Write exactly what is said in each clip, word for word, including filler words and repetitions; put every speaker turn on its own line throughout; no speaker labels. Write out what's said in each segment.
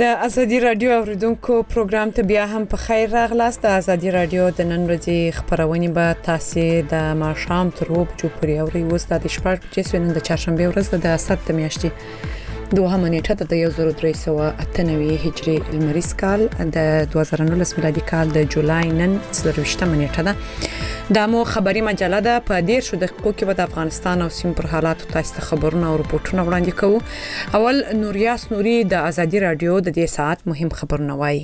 د ازادي رادیو اوریدونکو پروګرام ته بیا هم په خیر راغلاست. د ازادي رادیو د نن ورځې خبرونه به تاسو د ماښام تر وو بجو پورې اوري. اوس د شپږ بجې سوینه د چهارشنبه ورځ د سبت میاشتې دوه نیټه د یو زر درې سوه اته نوي هجري لمریز کال د دوه زره نولس میلادي کال د جولای نن څلرویشتمه نیټه ده. د مو خبري مجله ده. په ډیر شو دقیقو کې به د افغانستان او سیمه پر حالات تاسو ته خبرونه او رپورټونه وړاندې کوو. اول نوریاس نوري د ازادي رادیو د دې ساعت مهم خبرونه وایي.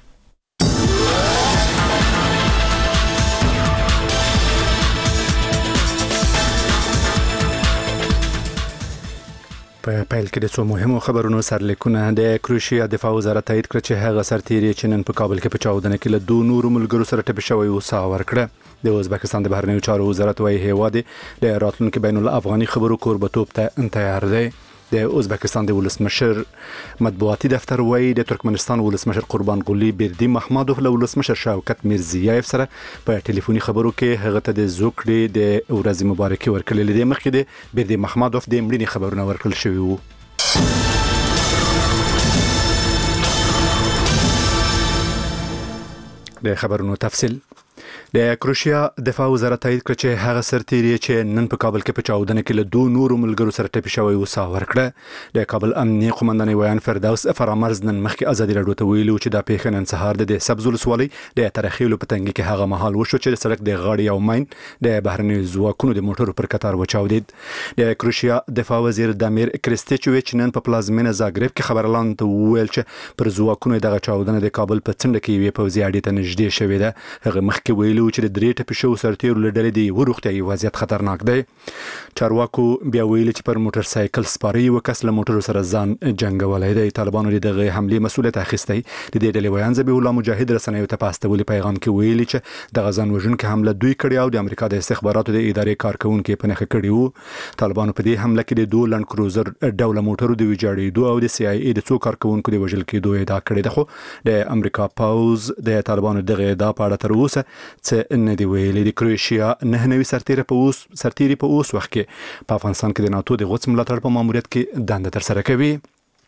په پیل کې د څو مهمو خبرونو سرلیکونه. د کروشیا دفاع وزارت تایید کړ چې هغه سرتیری چې نن په کابل کې په چاودنه کې له دوه نورو ملګرو سره ټپي شوی او ساه ورکړه. د ازبکستان د بهرنیو چارو وزارت وايي هیواد د راتلونکو بین الافغاني خبرو کوربتوب ته تیار دی. د ازبکستان د ولسمشر مطبوعاتي دفتر وايي د ترکمنستان ولسمشر قربان غولي بردي محمدوف له ولسمشر شوکت میرزیایف سره په ټلیفوني خبرو کې هغه ته د زوکړې د ورځې مبارکي ورکړلې. د مخکې د بردي محمدوف د مړینې خبرونه ورکړل شوی وو. د خبرونو تفصیل. د کروشیا دفاع وزارت تایید کړ چې هغه سرتیری چې نن په کابل کې په چاودنه کې له دوه نورو ملګرو سره ټپي شوی او ساه ورکړه. د کابل امنیه قومندان ویان فردوس فرامرز نن مخکې ازادي رادیو ته ویلو چې د پیښه نن سهار د سبز ولسوالۍ د ترخیلو په تنګي کې هغه مهال وشو چې د سړک د غاړې او ماین د بهرنی ځواکونو د موټرو پر کتار وچاودید. د کروشیا دفاع وزیر دامیر کریستیچویچ نن په پلازمینه زاګرب کې خبرلاند ته ویل چې پر ځواکونو دغه چاودنه د کابل په څنډه کې وی پوځي اډې ته نږدې شوې ده. هغه مخکې ویلو چې د درې ټپي شو سرتیرو له ډلې دی وروختي وضعیت خطرناک دی. چارواکو بیا ویل چې پر موټر سایکل سپاری یو کس له موټر سره ځان جنگولای دی. طالبانو دغه حمله مسؤلیت اخیستی. د دې ډلې ویان زبی الله مجاهد رسنیو ته پاستولي پیغام کې ویل چې د غزان وژونکو حمله دوی کړی او د امریکا د استخباراتو د ادارې کارکونکو په نخښه کړی وو. طالبانو په دې حمله کې د دوه لند کروزر ډول موټرو د ویجاړېدو او د سی آی ای د څو کارکونکو د وژل کېدو ادعا کړې ده. خو د امریکا پاوز د طالبانو دغه ادعا په اړه تر اوسه څه نه دی ویلي. د کروشیا نه نوي سرتیری په اوس سرتیری په اوس وخت کې په افغانستان کې د ناتو د غوڅ ملاتړ په ماموریت کې دنده تر سره کوي.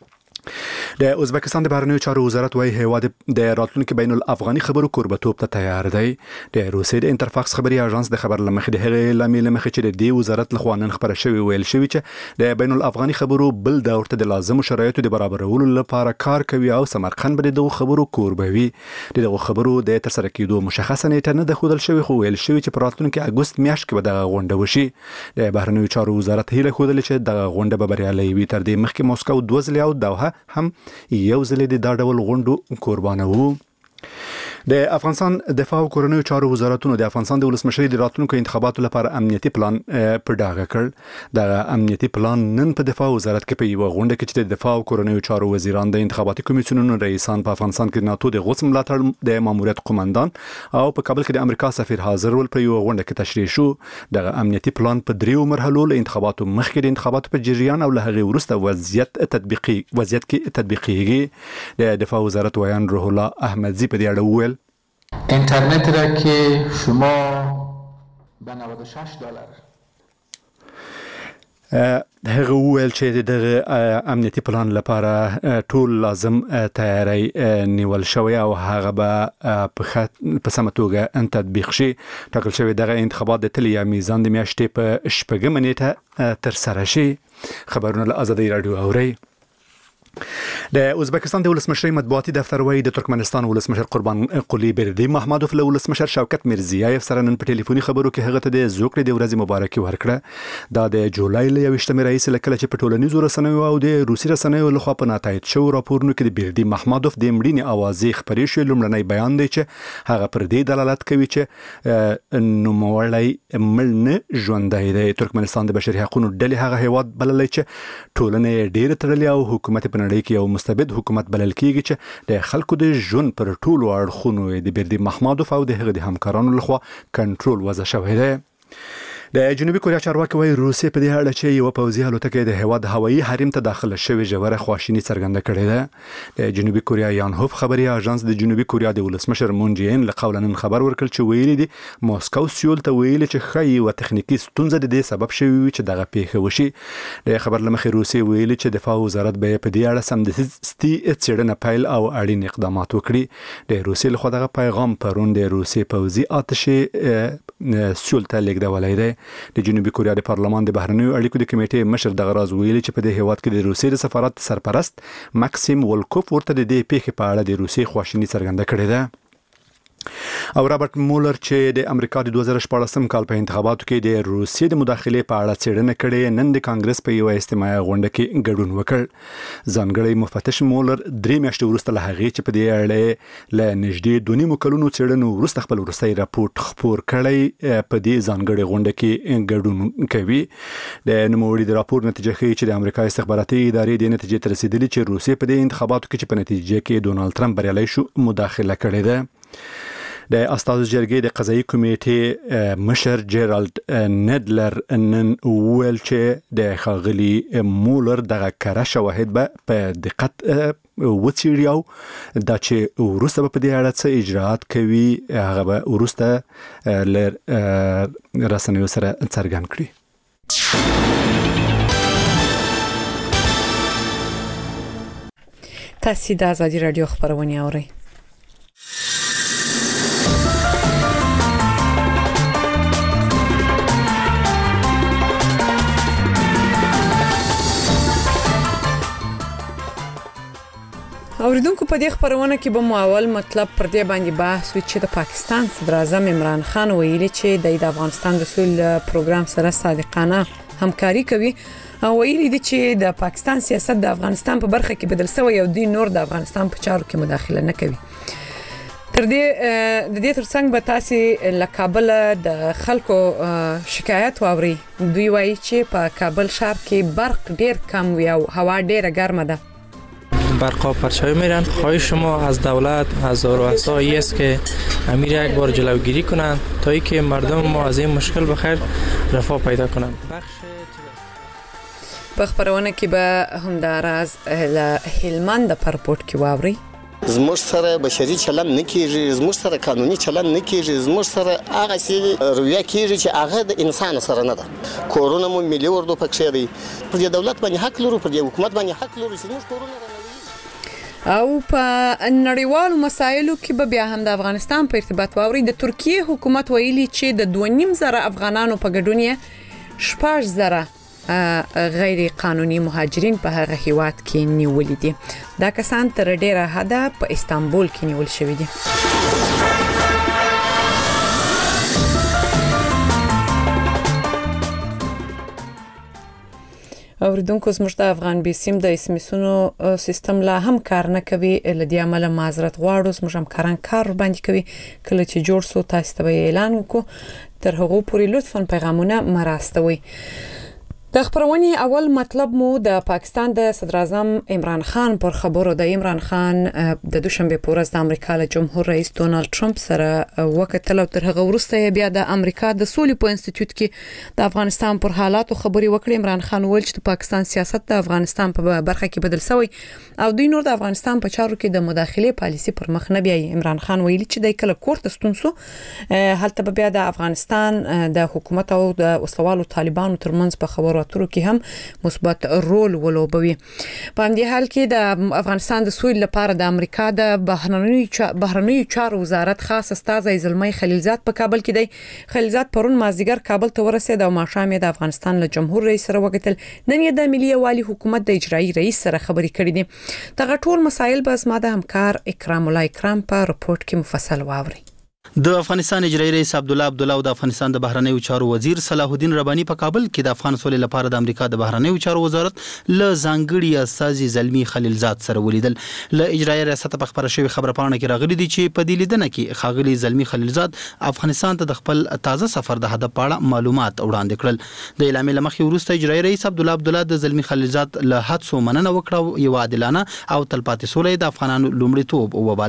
د ازبکستان د بهرنیو چارو وزارت وايي هیواد د راتلونکو بین الافغاني خبرو کوربتوب ته تیار دی. د روسیې د انټرفاکس خبري اژانس د خبر لمخې د هغې لامل مخې چې د دې وزارت لخوا نن خبره شوی ویل شوی چې د بین الافغاني خبرو بل د ورته د لازمو شرایطو د برابرولو لپاره کار کوي او سمرقند به د خبرو کوربوي. دغه خبرو د تر سره کېدو مشخصه نیټه نه ده ښودل شوی، خو ویل شوی چې په راتلونکو اګوست میاشت کې به دغه غونډه وشي. د بهرنیو چارو وزارت هیله ښودلې چې دغه غونډه به بریالۍ وي. تر دې مخکې موسکو دوه ځلې او دوحه هم یو ځلې د دا ډول غونډو قربانه وو. د افغانستان دفاع او کورنیو چارو وزارتونو د افغانستان د ولسمشری د راتلونکو انتخاباتو لپاره امنیتي پلان په ډاګه کړ. د امنیتي پلان نن په دفاع وزارت کې په یو غونډه کې چې د دفاع او کورنیو چارو وزیران د انتخاباتي کمیسیونونو رئیسان په افغانستان کې ناتو د غوڅ ملاتړ د ماموریت قومندان او په کابل کې د امریکا سفیر حاضر ول په یو غونډه کې تشریح شو. د امنیتي پلان په دریو مرحلو له انتخاباتو مخکې د انتخاباتو په جریان او له هغې وروسته وضعیت تطبیقي وضعیت کې تطبیقیږي. د دفاع وزارت ویان روح الله احمدزی په دې اړه وویل
اینترنت را که شما به نود و شش دلار
هغه ویل چې د امنیتي پلان لپاره ټول لازم تیاری نیول شوی او هغه به په سمه توګه تطبیق شي. ټاکل شوی دغه انتخابات د تلیا میزان د میاشتې په شپږمه نیټه تر سره شي. خبرونه له ازادي رادیو اوري. د ازبکستان د ولسمشری مطبوعاتي دفتر وايي د ترکمنستان ولسمشر قربان غولي بردي محمدوف له ولسمشر شوکت میرزیایف سره نن په ټلیفوني خبرو کې هغه ته د زوکړې د ورځې مبارکي ورکړه. دا د جولای له یویشتمې رئیس لکه چې په ټولنیزو رسنیو او د روسي رسنیو لخوا په ناتایید شو راپورونو کې د بردي محمدوف د مړینې اوازې خبرې شوې. لومړنی بیان دی چې هغه پر دې دلالت کوي چې نوموړی مړ نه ژوندی دی. ترکمنستان د بشري حقوقو ډلې هغه هیواد بللی چې ټولنه ډېر تړلې او حکومت په نړۍ کې یو مستبد حکومت بلل کیږي چې د خلکو د ژوند پر ټولو اړخونو د بردي محمدوف او د هغه د همکارانو لخوا کنټرول وضع شوی دی. د جنوبي کوریا چارواکي وايي روسیې په دې اړه چې یو پوځي الوتکه د هیواد هوایي حریم ته داخله شوې ژوره خواشیني څرګنده کړې ده. د جنوبي کوریا یانهوف خبري اژانس د جنوبي کوریا د ولسمشر مون جې ان له قوله نن خبر ورکړ چې ویلي دي ماسکو سیول ته ویلي چې ښایي یوه تخنیکي ستونزه د دې سبب شوې وي چې دغه پیښه وشي. د خبر له مخې روسیې ویلي چې دفاع وزارت به په دې اړه سمدستي څېړنه پیل او اړین اقدامات وکړي. د روسیې لخوا دغه پیغام پرون د روسیې پوځي آتشې سیول ته لیږدولی دی. د جنوبي کوریا د پارلمان د بهرنیو اړیکو د کمیټې مشر دغه راز ویلي چې په دې هیواد کې د روسیې د سفارت سرپرست ماکسیم ولکوف ورته د دې پیښې په اړه د روسیې خواشیني څرګنده کړې ده. او رابرټ مولر چې د امریکا د دوه زره شپاړسم کال په انتخاباتو کې د روسیې د مداخلې په اړه څېړنه کړې، نن د کانګرس په یوه اجتماعي غونډه کې ګډون وکړ. ځانګړی مفتش مولر درې میاشتې وروسته له هغې چې په دې اړه له نږدې دوه نیمو کلونو څېړنو وروسته خپل وروستی راپورټ خپور کړی په دې ځانګړې غونډه کې ګډون کوي. د نوموړي د راپور نتیجه ښیي چې د امریکا استخباراتي ادارې دې نتیجې ته رسېدلي چې روسیې په دې انتخاباتو کې چې په نتیجه کې ډونالډ ټرمپ بریالی شو مداخله کړې ده. د استازو جرګې د قضایي کمیټې مشر جیرالډ نیډلر نن وویل چې د ښاغلي مولر دغه کره شواهد به په دقت وڅېړي او دا چې وروسته به په دې اړه څه اجراات کوي هغه به وروسته له رسنیو سره څرګند کړي.
تاسو د ازادي رادیو خبرونه اورئ. اوریدونکو په دې خبرونه کې به مو اول مطلب پر دې باندې بحث وکړو چې د پاکستان صدر اعظم عمران خان ویلي چې د افغانستان د سولې پروګرام سره صادقانه همکاري کوي او ویلي دي چې د پاکستان سیاست د افغانستان په برخه کې بدل شوی او د نور د افغانستان په چارو کې مداخله نه کوي. تر دې د دې ترڅنګ به تاسو له کابل د خلکو شکایت واوري. دوی وایي چې په کابل ښار کې برق ډیر کم وي او هوا ډیره ګرمه ده.
برقا پرچاوی میرن. خواهش شما از دولت از رؤسایی است که امیر یک بار جلوگیری کنند تا اینکه مردم ما از این مشکل بخیر رفاه پیدا کنند.
په خبرونه کې به همداراز له هلمند په رپورت کې واوري.
زموږ سره بشري چلند نه کیږي، زموږ سره قانوني چلند نه کیږي، زموږ سره هغه څه رویه کیږي چې هغه د انسان سره نه ده. کورونه مو ملي اردو پکښې دی، پر دولت باندې حق لرو، پر حکومت باندې حق لرو چې زموږ کورونه
او په نړیوالو مسایلو کې به بیا هم د افغانستان په ارتباط واوري. د ترکیه حکومت ویلي چې د دوه نیم زره افغانانو په ګډون یې شپږ زره غیر قانوني مهاجرین په هغه هیواد کې نیولې دي. دا کسان تر ډیره حده په استانبول کې نیول شوي دي. اوریدونکو زموږ د افغان بیسیم د اسمسونو سیستم لا هم کار نه کوي، لدی عمل معذرت غواړو. زموږ همکاران کار باندې کوي، کله چې جوړ سو تاسو ته اعلان وکړو. تر هغه پورې لطفاً پیغامونه مراستوي. د خبرونې اول مطلب مو د پاکستان د صدر اعظم عمران خان پر خبرو. د عمران خان د دوشنبه په ورځ د امریکا له جمهور رئیس ډونالډ ټرمپ سره وکتل او تر هغه وروسته بیا د امریکا د سولې په انسټیټیوټ کې د افغانستان پر حالاتو خبري وکړي. عمران خان ویل چې د پاکستان سیاست د افغانستان په برخه کې بدل شوی او دوی نور د افغانستان په چارو کې د مداخله پالیسي پر مخ نه بیاي. عمران خان ویلي چې د کله کوړه ستونسو هلته بیا د افغانستان د حکومت او د اوسوالو طالبانو ترمنځ په خبرو اترو کې هم مثبت رول ولوبوي. په همدې حال کې د افغانستان د سولې لپاره د امریکا د بهرنیو بهرنیو چارو وزارت خاص استازی زلمی خلیلزاد په کابل کې دی. خلیلزاد پرون مازدیګر کابل ته ورسېد او ماښام د افغانستان له جمهور رئیس سره وکتل. نن یې د ملي یوالي حکومت د اجرایي رئیس سره خبرې کړې دي. دغه ټول مسایل به زما د همکار اکرام الله اکرام په رپورت کې مفصل واوري.
د افغانستان اجرایي رئیس عبد الله عبد الله او د افغانستان د بهرنیو چارو وزیر صلاح الدین رباني په کابل کې د افغان سولې لپاره د امریکا د بهرنیو چارو وزارت له ځانګړي استازي زلمی خلیلزاد سره ولیدل. له اجرایي ریاست په خبره شوی خبره پاڼه کې راغلي دي چې په دې لیدنه کې خاغلی زلمی خلیلزاد افغانستان ته د خپل تازه سفر د هدف په اړه معلومات وړاندې کړل. د اعلامیې لمخې وروسته اجرایي رئیس عبد الله عبد الله د زلمی خلیلزاد له هڅو مننه وکړه، یو عادلانه او تلپاتې سولې د افغانانو لومړیتوب وباله.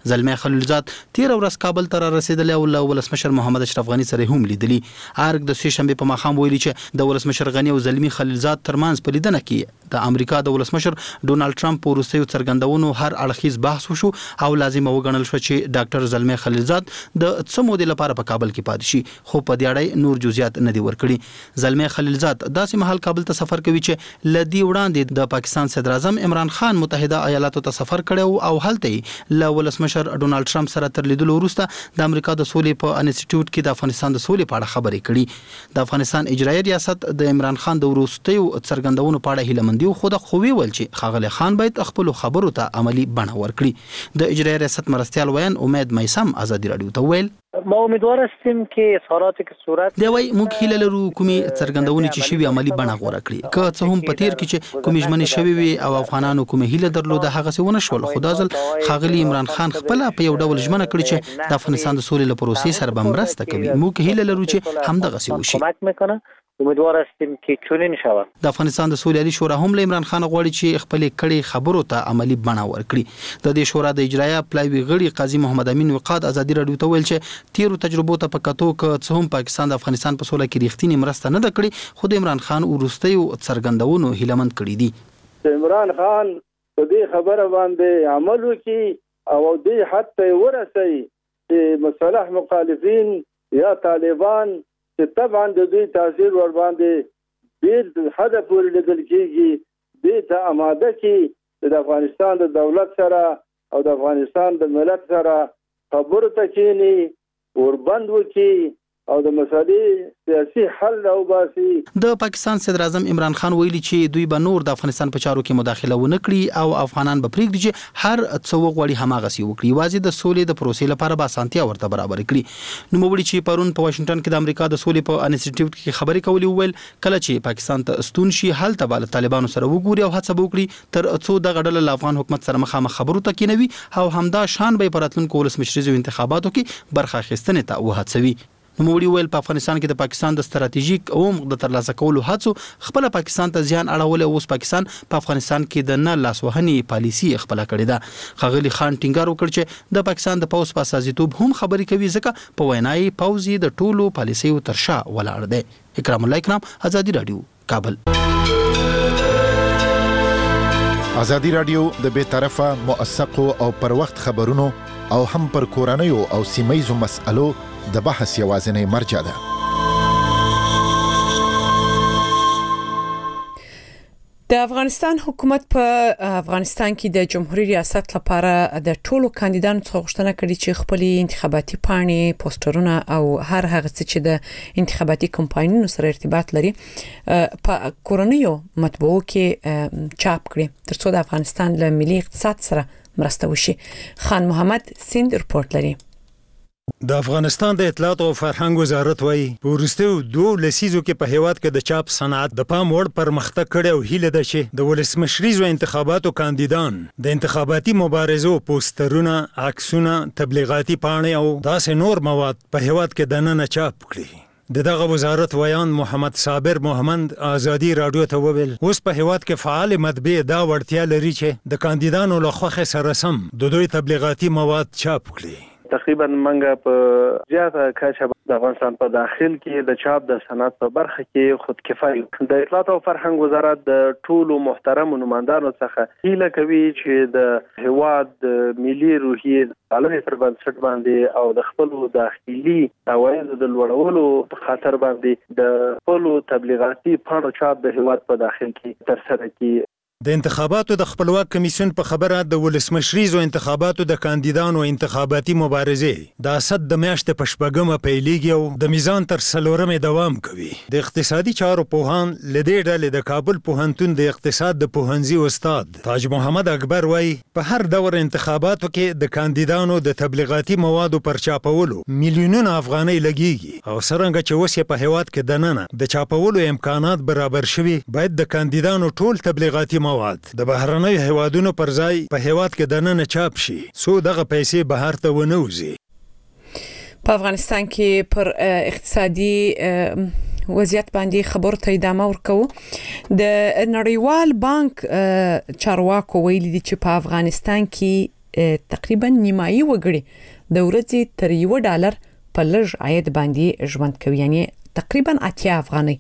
زلمی خلیلزاد تیر ورځ کابل ته رسیدلی او له ولسمشر محمد اشرف غنی سره هم لیدلی. ارګ د سې شنبه په ماښام ویلي چې د ولسمشر غنی او زلمی خلیلزاد ترمنځ په لیدنه کې د امریکا د ولسمشر ډونالد ټرمپ په وروستیو څرګندونو هر اړخیز بحث وشو او لازم وګڼل شو چې ډاکټر زلمی خلیلزاد د څه مودې لپاره په کابل کې پاتې شي، خو په دې اړه نور جزئیات نه دي ورکړي. زلمی خلیلزاد داسې مهال کابل ته سفر کوي چې لدی وړاندې د پاکستان صدر اعظم عمران خان متحده ایالاتو ته سفر کړو او هلته له ولسمشر ډونالد ټرمپ سره تر لیدلو وروسته د امریکا د سولې په انسټیټیوټ کې د افغانستان د سولې په اړه خبرې کړي. د افغانستان اجرایي ریاست د عمران خان د وروستیو څرګندونو په اړه هیله مندي خو د خووي ول چې خاغلی خان باید خپل خبرو ته عملی بڼه ورکړي. د اجرایي ریاست مرستیال ویان امید میسم ازادي رادیو ته ویل
ما امیدوار هستیم که اظهاراتی که صورت
دی وای موږ هیله لرو کومي څرګندونې چې شوی عملی بڼه غوړه کړي، که څه هم په تیر کې چې کومې ژمنې شوی وي او افغانانو کومه هیله درلوده هغه څه ونه شول، خو دا ځل خاغلی عمران خان خپل په یو ډول ژمنه کړې چې د افغانستان د سولې لپاره پروسې سره به مرسته کوي. موږ هیله لرو چې همدغه څه وشي.
کمک میکنه. امیدوار هستیم که چنین شود.
د افغانستان د سولې عالی شورا هم له عمران خان غواړي چې خپل کړي خبرو ته عملی بڼه ورکړي. د دې شورا د اجرایه پلاوی غړي قاضي محمد امین وقاد ازادي رادیو ته ویل چې تیرو تجربو ته په کتو ک څه هم پاکستان د افغانستان په سوله کې ریښتینی مرسته نه کړې، خو د عمران خان ورستیو څرګندونو هیلمند کړي دي.
عمران خان په دې خبره باندې عمل وکړي او دې حتی ورسي چې مصالح مخالفین یا طالبان چې طبعا د دوی تاثیر ور باندې ډېر حد پورې لیدل کېږي، دې ته آماده کې د افغانستان د دولت سره او د افغانستان د ملت سره خبرو ته کېني، وربند وکړي او د مسالې سیاسي حل او باسي.
د پاکستان صدر اعظم عمران خان ویلي چې دوی به نور د افغانستان په چارو کې مداخله ونه کړي او افغانان به پریږدي چې هر څه وغواړي هماغه سی وکړي، یوازې د سولې د پروسې لپاره به اسانتیا ورته برابر کړي. نو وړي چې پرون په واشنگټن کې د امریکا د سولې په انسټیټیوټ کې خبرې کولې ویل کله چې پاکستان ته ستون شي هلته به له طالبانو سره وګوري او هڅه وکړي تر څو د غډل له افغان حکومت سره مخامخ خبرو ته کېنوي او همدا شان به په راتلونکو ولسمشریزو انتخاباتو کې برخه اخیستنې ته وهڅوي. نوموړي ویل په افغانستان کې د پاکستان د ستراتیژیک عمق د ترلاسه کولو هڅو خپل پاکستان ته زیان اړول او اوس پاکستان په پاکستان کې د نه لاسوهنې پالیسي خپل کړې ده. خاغلی خان ټینګار وکړ چې د پاکستان د پوز په اساسیتوب هم خبرې کوي ځکه په وینای پوزي د ټولو پالیسیو ترشا ولاړ دی. اکرام الله اکرام ازادي رادیو کابل.
ازادي رادیو د بے طرفه موثقو او پر وخت خبرونو او هم پر کورنیو او سیمایزو مسألو د بحث یوازینی مرجع ده.
د افغانستان حکومت په افغانستان کې د جمهوریت ریاست لپاره د ټولو کاندیدانو څخه غوښتنه کړې چې خپل انتخاباتي پاڼې، پوسټرونه او هر هغه څه چې د انتخاباتي کمپاینونو سره ارتباط لري په کورنیو مطبوعو کې چاپ کړي ترڅو د افغانستان له ملي اقتصاد سره مرسته وشي. خان محمد سیند رپورت لري.
د افغانستان د اطلاعات او فرهنګ وزارت وايي په وروستیو دوه لسیزو کې په هیواد کې د چاپ صنعت د پام وړ پرمختګ کړی او هیله ده چې د ولسمشریزو انتخاباتو کاندیدان د انتخاباتي مبارزو پوسټرونه، عکسونه، تبلیغاتي پاڼې او داسې نور مواد په هیواد کې دننه چاپ کړي. د دغه وزارت ویان محمد صابر محمد ازادي رادیو ته وویل اوس په هیواد کې فعال مطبعې دا وړتیا لري چې د کاندیدانو له خوښې سره سم د دوی تبلیغاتي مواد چاپ کړي.
تقریبا منګه په زیاته کچه د افغانستان په داخل کې د چاپ د صنعت په برخه کې خودکفایي. د اطلاعات او فرهنګ وزارت د ټولو محترم نمائندانو څخه هیله کوي چې د هیواد د ملي روحیې عالمي پر بنسټ باندې او د خپل داخلي عوایدو د لوړولو په خاطر باندې د خپل تبلیغاتي پاڼو چاپ د هیواد په داخل کې ترسره کړي.
د انتخاباتو د خپلواک کمیسیون په خبره د ولسمشریزو انتخاباتو د کاندیدانو انتخاباتي مبارزې د اسد د میاشتې په شپږمه پیلېږي او د میزان تر څلورمې دوام کوي. د اقتصادي چارو پوهان له دې ډلې د کابل پوهنتون د اقتصاد د پوهنځي استاد تاج محمد اکبر وایي په هر دور انتخاباتو کې د کاندیدانو د تبلیغاتي موادو پر چاپولو میلیونونه افغانۍ لګیږي او څرنګه چې اوس په هیواد کې دننه د چاپولو امکانات برابر شوي باید د کاندیدانو ټول تبلیغاتي مواد د بهرنۍ هیوادونو پر ځای په هیواد کې دننه چاپ شي څو دغه پیسې بهر ته ونه وځي.
په افغانستان کې پر اقتصادي وضعیت باندې خبرو ته ادامه ورکوو. د نړیوال بانک چارواکو ویلي دي چې په افغانستان کې تقریبا نیمایي وګړي د ورځې تر یو ډالر په لږ عاید باندې ژوند کوي، یعنی تقریبا اتیا افغانۍ.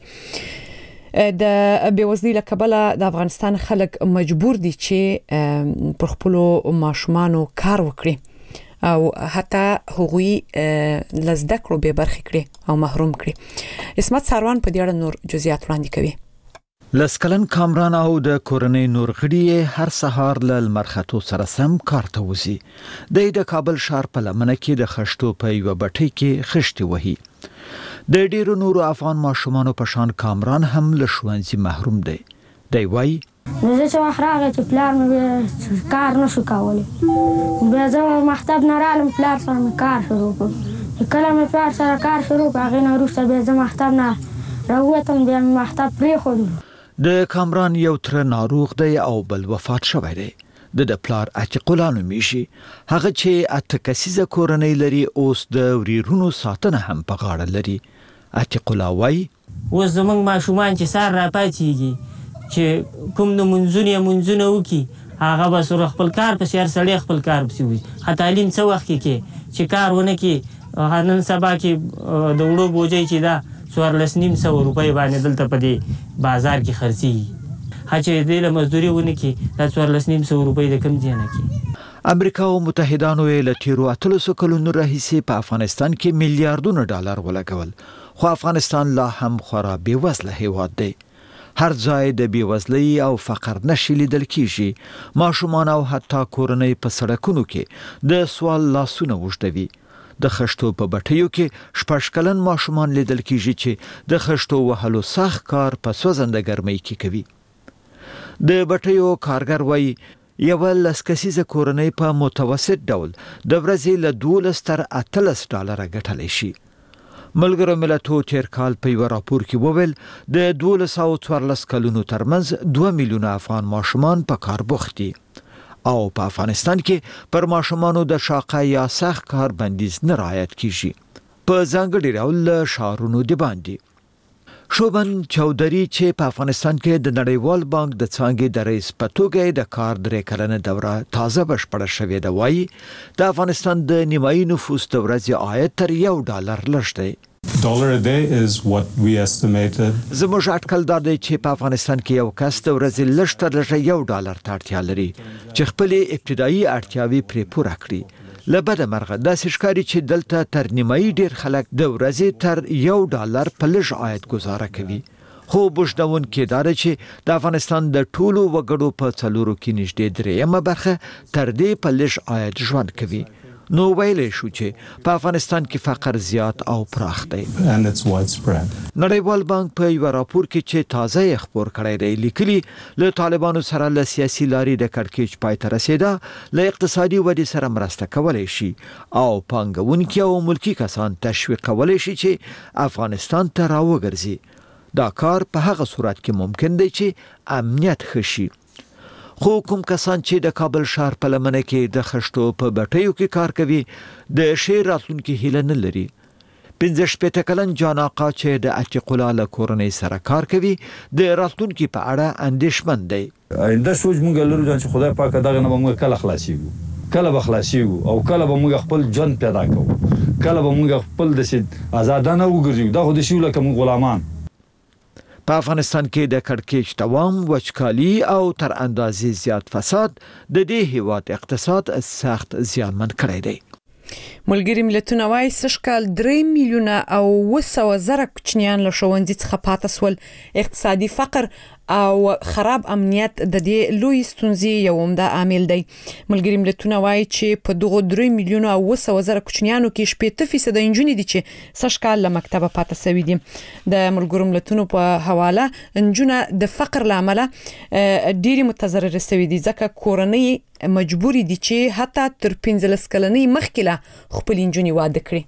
د بیوزلۍ له کبله د افغانستان خلک مجبور دي چې پر خپل ماشومانو کار وکړي او حتی هغوی لزده کړو به برخې کړي او محروم کړي. اسمت ساروان په دې اړه نور جزئیات وړاندې کوي.
لسکلن کامران او د کورنۍ نور غړي هر سهار له لمرخاتو سره سم کار ته وځي. د کابل ښار په لمنه کې د خښتو په یو بټۍ کې خښتې وهي. د ډیرو نورو افغان ماشومانو په شان کامران هم له ښوونځي محروم دی. دی وایي
زه چې وخت راغی چې پلار مې کار نشو کولی، بیا زه مکتب نه رالم، پلار سره مې کار شروع کړ. کله مې پلار سره کار شروع کړ هغې نه وروسته بیا زه مکتب نه راووتم، بیا مې مکتب پرېښودلو.
د کامران یو تره ناروغ دی او بل وفات شوی دی. د د پلار عتیق الله نومیږي. هغه چې اته کسیزه کورنۍ لري اوس د وریرونو ساتنه هم په غاړه لري. عتیق الله وایي
اوس زموږ ماشومان چې سهار راپاڅېږي چې کوم د منځونه منځونه وکړي هغه به سره خپل کار پسې هر سړی خپل کار پسې وځي. تعلیم څه وخت کې چې کار ونه کړي نن سبا کې د وړو بوجۍ چې دا څوارلس نیم سوه روپۍ باندې دلته په دې بازار کې خرڅېږي، چې دې له مزدوري ونه کړي دا څوارلس نیم سوه روپۍ د کوم ځای نه کړي.
امریکا او متحدانو یې له تیرو اتلسو کلونو راهیسې په افغانستان کې میلیارډونه ډالر ولګول، خو افغانستان لا هم خورا بېوزله هیواد دی. هر ځای د بېوزلۍ او فقر نښې لیدل کېږي. ماشومان او حتی کورنۍ په سړکونو کې د سوال لاسونه اوږدوي. د خښتو په بټیو کې شپږ کلن ماشومان لیدل کېږي چې د خښتو وهلو سخت کار په سوځنده ګرمۍ کې کوي. د بټیو کارګر وایي یوه لس کسیزه کورنۍ په متوسط ډول د ورځې له دولس تر اتلس ډالره ګټلی شي. ملګرو ملتونو تیر کال په یو راپور کې وویل د دولس او څوارلس کلونو ترمنځ دوه میلیونه افغان ماشومان په کار بوخت دي او په افغانستان کې پر ماشومانو د شاقه یا سخت کار بندیز نه رعایت کیږي. په ځانګړي ډول له ښارونو د باندې شوبن چودري چې په افغانستان کې د نړیوال بانک د څانګې د رئیس په توګه د کار درې کلنه دوره تازه بشپړه شوې ده، وایي د افغانستان د نیمایي نفوس د ورځې عاید تر یو ډالر لږ دی.
Dollar a day is what we estimated.
زموږ اټکل دا دی چې په افغانستان کې یو کس د ورځې لږ تر لږه یو ډالر ته اړتیا لري چې خپلې ابتدایي اړتیاوې پرې پوره کړي. له بده مرغه داسې ښکاري چې دلته تر نیمایي ډیر خلک د ورځې تر یو ډالر په لږ عاید ګزاره کوي. خو بوجدونکې دا ده چې د افغانستان د ټولو وګړو په څلورو کې نږدې درېیمه برخه تر دې په لږ عاید ژوند کوي. نو ویلی شو چې په افغانستان کې فقر زیات او پراخ دی. نړیوال بانک په یو راپور کې چې تازه یې خپور کړی دی لیکلي له طالبانو سره له سیاسي لارې د کړکېچ پای ته رسېده له اقتصادي ودې سره مرسته کولی شي او پانګونکي او ملکي کسان تشویق کولی شي چې افغانستان ته راوګرځي. دا کار په هغه صورت کې ممکن دی چې امنیت ښه شي. خو کوم کسان چې د کابل ښار په لمنه کې د خښتو په بټیو کې کار کوي د ښې راتلونکي هیله نه لري. پنځه شپېته کلن جان آقا چې د عتیق الله له کورنۍ سره کار کوي د راتلونکي په اړه اندېښمن دی.
آینده سوچ موږ لرو چې خدای پاک دغه نه موږ کله خلاصيږو، کله به خلاصيږو او کله به موږ خپل ژوند پیدا کوو، کله به موږ خپل د آزادانه وګرځو. دا خو د شي لکه موږ غلامان.
په افغانستان کې د کړکېچ دوام، وچکالي او تر اندازې زیات فساد د دې هیواد اقتصاد سخت زیانمن کړی دی.
ملګري ملتونه وايي سږکال درې میلیونه او اوه سوه زره کوچنیان له ښوونځي څخه پاتې سول. اقتصادي فقر او خراب امنیت د دې لوی ستونزې یو عمده عامل دی. ملګري ملتونه وايي چې په دغه درې میلیونه او اوه سوه زره کوچنیانو کې شپېته فیصد نجونې دي چې سږکال له مکتبه پاتې سوي دي. د ملګرو ملتونو په حواله نجونې د فقر له امله ډېرې متضررې سوي دي ځکه کورنۍ مجبورې دي چې حتی تر پنځلس کلنۍ مخکې لا خپلې نجونې واده کړي.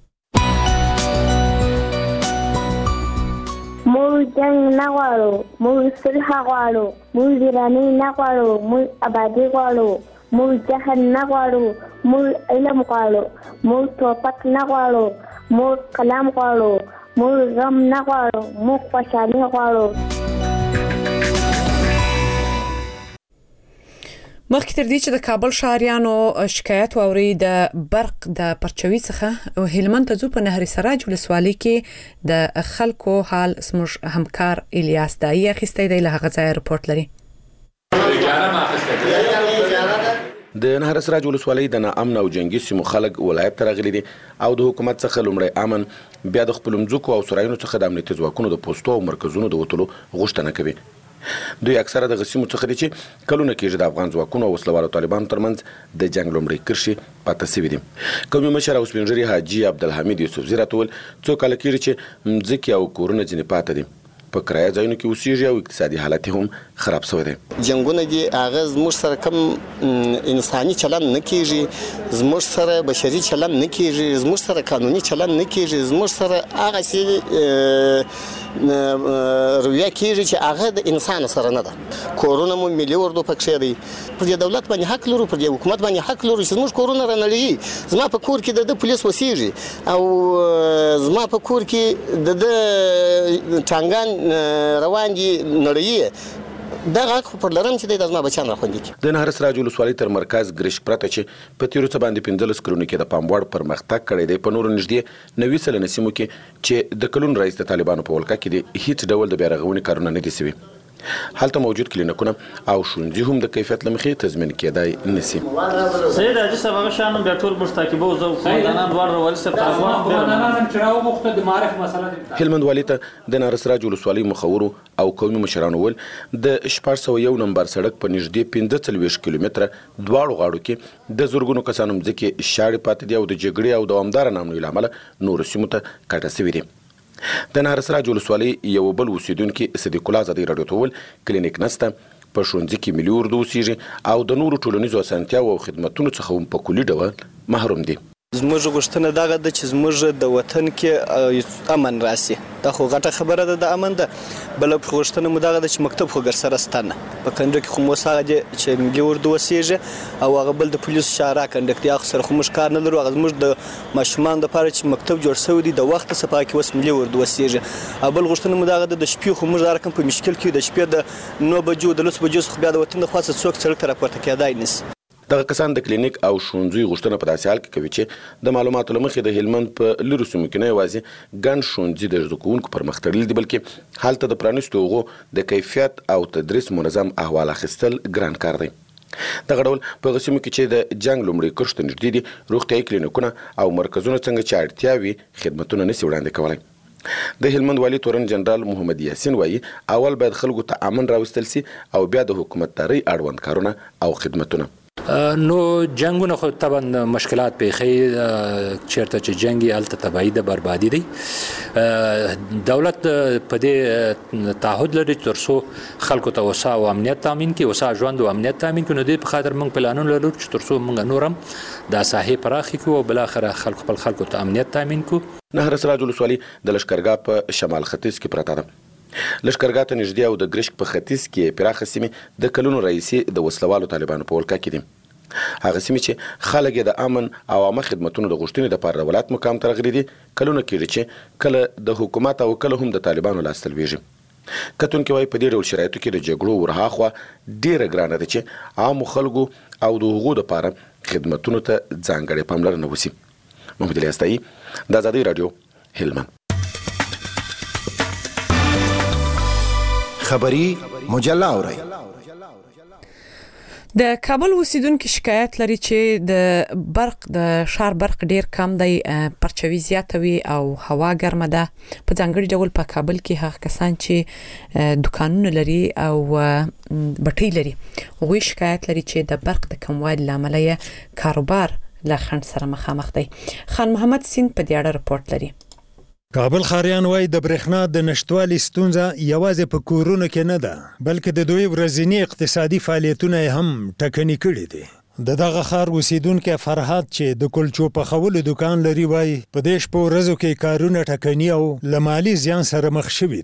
موږ جنګ نه غواړو، موږ صلح غواړو، موږ ویراني نه غواړو، موږ آبادي غواړو، موږ جهل نه غواړو، موږ علم غواړو، موږ توپک نه غواړو، موږ قلم غواړو، موږ غم نه غواړو، موږ خوشحالي غواړو.
مخکې تر دې چې د کابل ښاریانو شکایت واوري د برق د پرچوي څخه هلمند ته ځو په نهر سراج ولسوالۍ کې د خلکو حال زموږ همکار الیاس دایی اخیستی دی، له هغه ځایه رپورټ لري.
د نهر سراج ولسوالۍ د ناامن او جنگي سیمو خلک ولایت ته راغلي دي او د حکومت څخه لومړی امن، بیا د خپلو مځکو او سرایونو څخه د امنیتي ځواکونو د پوستو او مرکزونو د وتلو غوښتنه کوي. دوی اکثره د غسیمو څخه دي چې کلونه کېږي د افغان ځواکونو او وسلوالو طالبانو ترمنځ د جنگ لومړی کرښې پاتې سوي دي. قومي مشر او سپین ږیري حاجي عبدالحمید یوسفزي راته وویل څو کاله کېږي چې مځکې او کورونه ځینې پاتې دي، په کرایه ځایونو کې اوسېږي او اقتصادي حالت هم خراب شوی دی.
جنګونه دي هغه زموږ سره کم انساني چلند نه کېږي، زموږ سره بشري چلند نه کېږي، زموږ سره قانوني چلند نه کېږي، زموږ سره هغسې رویه کېږي چې هغه د انسان سره نه ده. کورونه مو ملي اردو پکښې دی، پر دې دولت باندې حق لرو، پر دې حکومت باندې حق لرو چې زموږ کورونه رانړوي. زما په کور کې د ده پولیس اوسېږي او زما په کور کې د ده ټانګان روان دي نړوي. دغه حق پر لرم چې د زما بچیان راخوندي کړي.
د نهر سراج ولسوالۍ تر مرکز ګرشک پرته چې په تیرو څه باندې پنځلس کلونو کې د پام وړ پرمختګ کړی دی، په نورو نږدې نوي سلنه سیمو کې چې د کلون رئیس د طالبانو په ولکه کې دي هیڅ ډول د بیارغونې کارونه نه دي سوي. هلته موجود کلینیکونه او ښوونځي هم د کیفیت له مخې تضمین کېدای نشي.
سید حاجي صاحب هغه شان بیا ټول مشتاقبو زو قومندانان دواړه ولې سره قومندانان چې راو مخته د معرف مسله دي.
هلمند والي ته د نهر سراج ولسوالۍ مخورو او قومي مشرانو ول د شپږ سوه یو نمبر سړک په نږدې پنځه څلوېښت کیلومتره دواړو غاړو کې د زرګونو کسانو مځکې شاړې پاتې دي او د جګړې او دوامداره ناامنۍ له امله نورو سیمو ته کډه سوي دي. د نهر سراج ولسوالۍ یو بل اوسیدونکي صدیق الله ازادي راډیو ته وویل کلینیک نشته، په ښوونځي کې ملي اردو اوسېږي او د نورو ټولنیزو اسانتیاو او خدمتونو څخه هم په کلي ډول محروم دي.
زموږ غوښتنه دغه ده چې زموږ د وطن کې امن راسي، دا خو غټه خبره ده د امن ده. بله غوښتنه مو دغه ده چې مکتب خو ګرسره ستنه په کنډه کې خو مو هغه دی چې ملي اردو وسیږي او هغه بل د پولیسو شارع کنډک دی، هغه سره خو موږ کار نه لرو. هغه زموږ د ماشومان دپاره چې مکتب جوړ شوی دی د وخت څخه کې اوس ملي اردو وسیږي. او بل غوښتنه مو دغه ده د شپې خو موږ هر رقم په مشکل کې د شپې د نو بجو د لس بجو څخه بیا د وطن د خوا څخه څوک سړک ته راپورته کېدای نشي.
دغه کسان د کلینیک او ښوونځیو غوښتنه په داسې حال کې کوي چې د معلوماتو له مخې د هلمند په لرو سیمو کې نه یوازې ګڼ ښوونځي د زده کوونکو پر مخ تړلي دي، بلکې هلته د پرانیستو هغو د کیفیت او تدریس منظم احوال اخیستل ګران کار دی. دغه ډول په هغه سیمو کې چې د جنګ لومړۍ کرښو ته نږدې دي روغتیایي کلینیکونه او مرکزونه څنګه چې اړتیا وي خدمتونه نشي وړاندې کولی. د هلمند والي تورن جنرال محمد یاسین وایي اول باید خلکو ته امن راوستل سي او بیا د حکومتدارۍ اړوند کارونه او خدمتونه.
نو جنگونه خو طبعا مشکلات پیخي چیرته چې جنگي الته تبعی د بربادي دی. دولت په دې تعهد لري ترڅو خلکو ته وسا او امنیت تامین کړي، وسا ژوند او امنیت تامین کړي. نو دې په خاطر موږ پلانونه لرو چې ترڅو موږ نورم د ساحې پراخي کړو او بل اخر خلکو خپل خلکو ته امنیت تامین کړو.
نهر سراج ولسوالۍ د لشکرګاه په شمال ختیځ کې پرته ده. لشکرګاه ته نږدې او د ګرشک په ختیځ کې پراخه سیمې د کلونو رئیسي د وسلوالو طالبانو په ولکه کې دي. هغه سیمې چې خلک د امن او عامه خدمتونو د غوښتنې لپاره د ولایت مقام ته راغلي دي، کلونه کېږي چې کله د حکومت او کله هم د طالبانو لاسته لویږي. کتونکي وایي په دې ډول شرایطو کې د جګړو ورهاخوا ډېره ګرانه ده چې عامو خلکو او د هغو دپاره خدمتونو ته ځانګړې پاملرنه وشي. محمد الیاس دایی، د ازادۍ راډیو، هلمند.
خبری مجله اورئ.
د کابل اوسیدونکو شکایت لري چې د برق د شار برق ډیر کم دی، پرچوي زیاتوي او هوا ګرمه ده. په ځانګړي ډول په کابل کې هغه کسان چې دکانونه لري او بټۍ لري هغوی شکایت لري چې د برق د کموالي له امله یې کاروبار له خنډ سره مخامخ دی. خان محمد سین په دې اړه رپورټ لري.
کابل خاریان وای د برېښنا د نشټوالي ستونزه یوازې په کورونو کې نه ده، بلکې د دوی ورځنی اقتصادي فعالیتونه هم ټکني کړي دي. د دغه ښار اوسیدونکي فرهاد چې د کلچو پخولو دکان لري وای په دې شپو ورځو کې کارونه ټکني او له مالي زیان سره مخ شوي دي.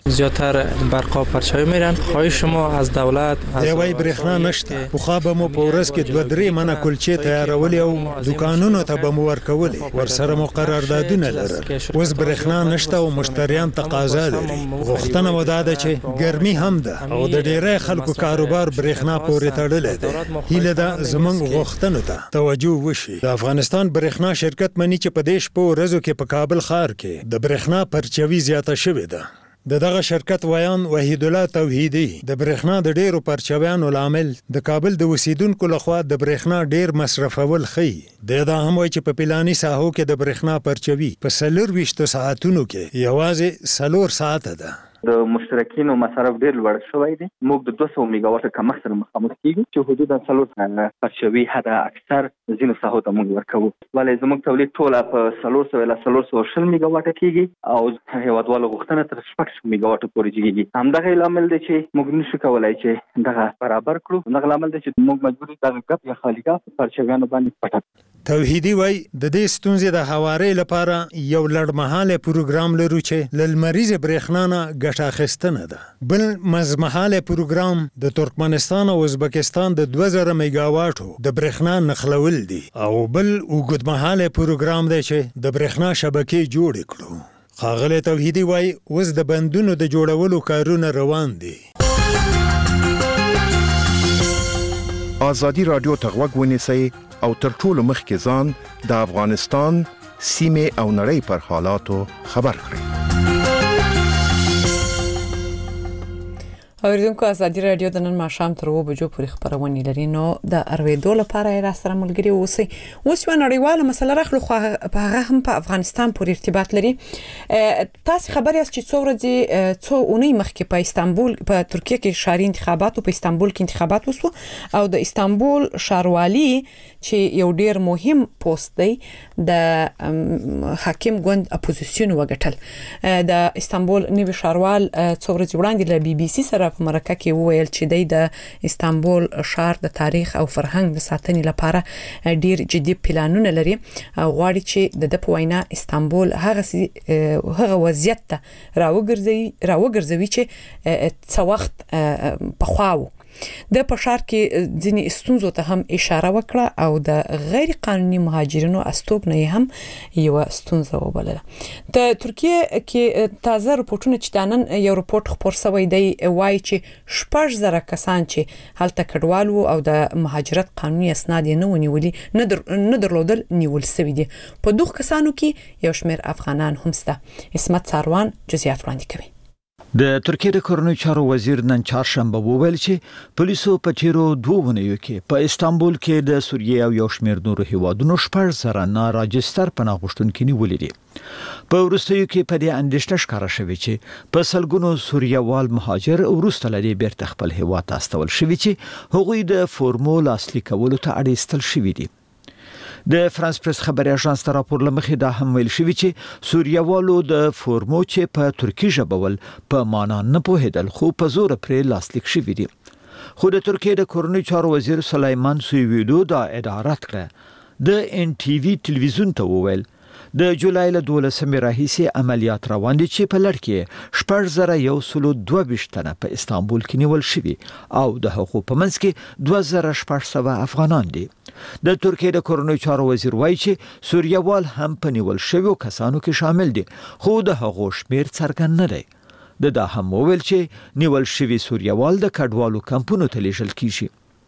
زیاتر برقا پرچاوی میرن. خواهش ما از دولت از
یوای برېښنا نشته. خو به مو په ورځ کې دوه درې منه کلچې تیارولې او دکانونو ته به مو ورکولې. ورسره مو قراردادونه لرل. اوس برېښنا نشته او مشتریان تقاضا لري. غوښتنه مو دا ده چې ګرمي هم ده او د ډېری خلکو کاروبار برېښنا پورې تړلی دی. هیله ده زموږ غوښتنو ته توجه وشي. د افغانستان برېښنا شرکت مني چې په دې شپو ورځو کې په کابل ښار کې د برېښنا پرچوي زیاته شوې ده. د دغه شرکت ویان وحید الله توحیدی د برېښنا د ډیرو پرچاویانو لامل د کابل د اوسیدونکو لخوا د برېښنا ډیر مصرفول ښیي. د دا هم وایي چې په پلاني ساحو کې د برېښنا پرچوي په څلور ویشتو ساعتونو کې یوازې څلور ساعته ده.
د مشترکینو مصرف ډیر لوړ شوی دی. موږ د دوه سوه میگا واټ کمښت سره مخامخ کیږو چې حدودا څلور پرچوي حد اکثر ځینو ساحو ته موږ ورکوو. ولې زموږ تولید ټوله په څلور سوه له څلور سوه شل میگا واټ کیږي او هیوادوالو غوښتنه تر شپږ سوه میگا واټ پورې کیږي. همدغه لامل دی چې موږ نشو کولای چې دغه برابر کړو. همدغه لامل دی چې موږ مجبور یو دغه ګپ یا خالیګا پرچویانو باندې پټ.
توحیدی وای د دې ستونزې د هواري لپاره یو لړمحاله پروګرام لرو چې للمریض برېښنا نه ګټه اخیستنه ده. بل مزمحاله پروګرام د ترکمنستان او ازبکستان د دوه زره میگا واټو د برېښنا نخلول دي او بل اوږدمحاله پروګرام دی چې د برېښنا شبکې جوړ کړو. ښاغلی توحیدی وای اوس د بندونو د جوړولو کارونه روان دي.
آزادی رادیو ته غوږ ونیسئ او تر ټولو مخکې ځان د افغانستان سیمې او نړۍ پر حالاتو خبر کړئ.
اوریدونکو ازادي رادیو د نن ماښام تر اوه بجو پورې خبرونه لري. نو د ارویدو لپاره را سره ملګری اوسئ. اوس یو نړیواله مسله راخلو خو هغه هم په افغانستان پورې ارتباط لري. تاسو خبر یاست چې څو ورځې څو اونۍ مخکې په استانبول په ترکیه کې ښاري انتخابات او په استانبول کې انتخابات وسو او د استانبول ښاروالي چې یو ډیر مهم پوسټ دی د حاکم ګوند اپوزیسیون وګټل. د استانبول نوی ښاروال څو ورځې وړاندې له بي بي سي سره په مرکه کې وویل چې د استانبول ښار د تاریخ او فرهنګ د ساتنې لپاره ډیر جدي پلانونه لري. غواړي چې د په وینا استانبول هغه هغه وضعیت ته راوګرځي راوګرځوي چې څو وخت په خواو د پښار کې ځینې ستونزو ته هم اشاره وکړه او د غیر قانوني مهاجرینو استوګنې هم یو ستونزه وبلله. د ترکیه کې تازه رپورټونه چې دانن یو رپورټ خبر شوی دی وایي چې شپږ زره کسان چې هلته کډوال وو او د مهاجرت قانوني اسناد نه ونیولي نه درلودل نیول شوی دي. په دوه کسانو کې یو شمېر افغانان هم شته. اسمت ساروان جزئیات وړاندې کوي.
د ترکیه د کورنۍ چارو وزیر نن چهارشنبه وویل چې پولیسو په تیرو دوه ونیو کې په استانبول کې د سوریې او یو شمېر نورو هیوادونو شپږ زره ناراجستر پناه غوښتونکي نیولي دي. په وروستیو کې په دې اندېښنه ښکاره شوې چې په سلګونو سوریوال مهاجر وروسته له دې بیرته خپل هیواد ته استول شوي چې هغوی د فورمو لاسلیک کولو ته اړ ایستل شوي دي. د فرانس پریس خبري اژانس ته راپور لمخې دا هم ویل شوی چې سوریوالو د فورمو چې په ترکی ژبه ول په معنا نه پوهیدل خو په زور پرې لاسلیک شوی دي. خو د ترکیه د کورنۍ چارو وزیر سلیمان سویویدو دا اداره کړه. د ان ټي وي ټلویزیون ته وویل د جولای له دولسمې راهیسې عملیات روان دي چې په لړ کې شپږ زره یو سلو دوه ویشت تنه په استانبول کې نیول شوي او د هغو په منځ کې دوه زره شپږ سوه افغانان دي. د ترکیه د کورنۍ چارو وزیر وایي چې سوریوال هم په نیول شویو کسانو کې شامل دي خو د هغو شمېر څرګند نه دی. د دا هم وویل چې نیول شوي سوریوال د کډوالو کمپونو ته لیږل کیږي.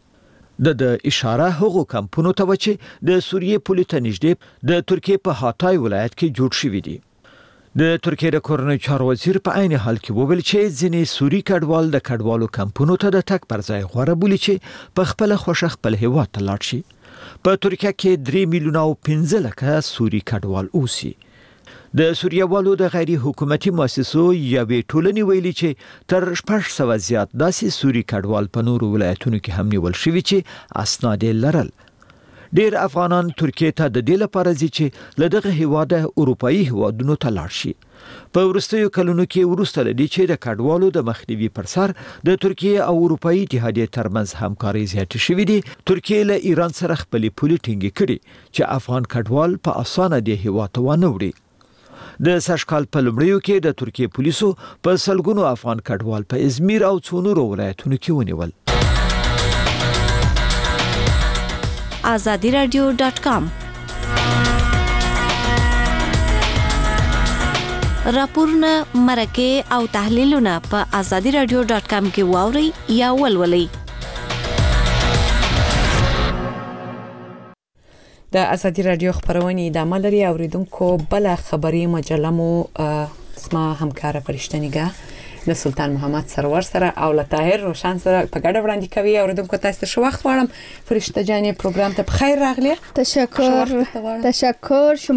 د د اشاره هغو کمپونو ته چې د سوریې پولې ته نږدې د ترکیه په هاتای ولایت کې جوړ شوي دي. د ترکیه د کورنۍ چارو وزیر په عین حال کې وویل چې ځینې سوري کډوال د کډوالو کمپونو ته د تک پر ځای غوړه بولي چې په خپل خوښه خپل هیواد ته لاړ شي. په ترکیه کې درې میلیونه او پنځه لکه سوري کډوال اوسي. د سوریوالو د غیر حکومتي مؤسسو یوې ټولنې ویلي چې تر شپږ سوه زیات داسې سوري کډوال په نورو ولایتونو کې هم نیول شوي چې اسناد یې لرل. ډیر افغانان ترکیه ته د دې لپاره ځي چې له دغه هیواده اروپایي هیوادونو ته لاړ شي. په وروستیو کلونو کې وروسته لدی چې د کډوالو د مخنیوي پر سر د ترکیه او اروپایي اتحادیې ترمنځ همکاري زیاتې شوې دي. ترکیه له ایران سره خپلې پولې ټینګې کړي چې افغان کډوال په اسانه د هیواد ته ونه وړي. د سشکال په لومړیو کې د ترکیه پولیسو په سلګونو افغان کډوال په ازمیر او څو نورو ولایتونو کې ونیول.
azadi radio dot com راپورونه مرکه او تحلیلونه په azadi radio dot com کې واوري یا ولولئ.
د ازادي رادیو خبرونه د عملري اوریدونکو بل خبري مجله مو اسمه همکار فرشتنیګه د سلطان محمد سرور سره او لطاهر روشن سره په ګډه وړاندې کوي. اوریدونکو تاسو ته شو وخت غواړم. فرشته جانې پروګرام ته بخیر راغلی.
تشکر تشکر.